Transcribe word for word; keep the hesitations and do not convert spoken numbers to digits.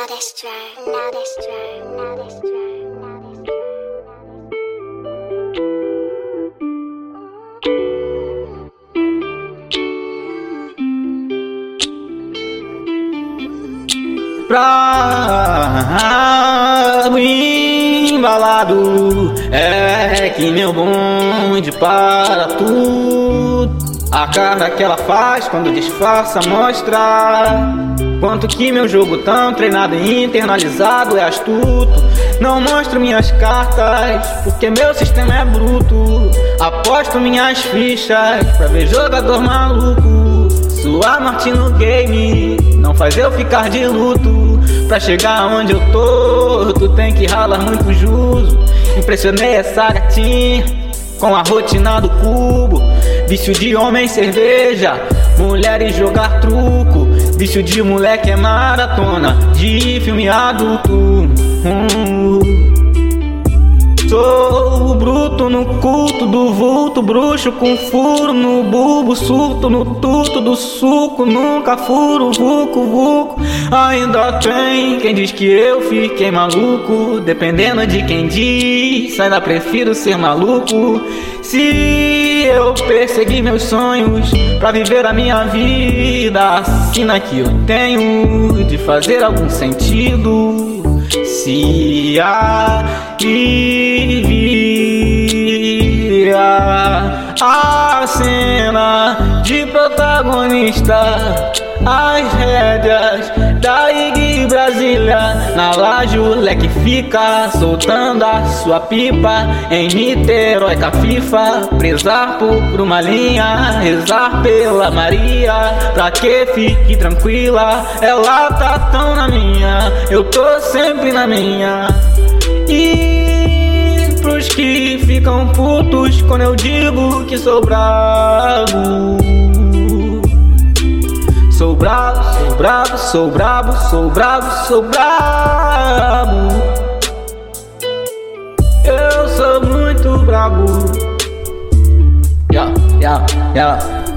Loudest track, loudest track, loudest track, loudest track. Pra mim embalado é que meu bonde para tudo. A cara que ela faz quando disfarça mostra quanto que meu jogo tão treinado e internalizado é astuto. Não mostro minhas cartas porque meu sistema é bruto. Aposto minhas fichas pra ver jogador maluco. Sua morte no game não faz eu ficar de luto. Pra chegar onde eu tô, tu tem que ralar muito juso. Impressionei essa gatinha com a rotina do cubo. Vício de homem, cerveja, mulher e jogar truco. Vício de moleque é maratona de filme adulto. hum. Sou bruto no culto do vulto, bruxo com furo no bulbo, surto no tuto do suco, nunca furo, vuco, vuco. Ainda tem quem diz que eu fiquei maluco, dependendo de quem diz, ainda prefiro ser maluco. Se eu persegui meus sonhos pra viver a minha vida, a sina que eu tenho de fazer algum sentido. Se alivia a cena de protagonista, as rédeas da I G Brasília. Na laje o leque fica soltando a sua pipa. Em Niterói com a FIFA, prezar por uma linha, rezar pela Maria, pra que fique tranquila. Ela tá tão na minha, eu tô sempre na minha. E pros que ficam putos quando eu digo que sou bravo, sou bravo, sou bravo, sou bravo, sou bravo, sou bravo. Eu sou muito bravo. Yeah, yeah, yeah.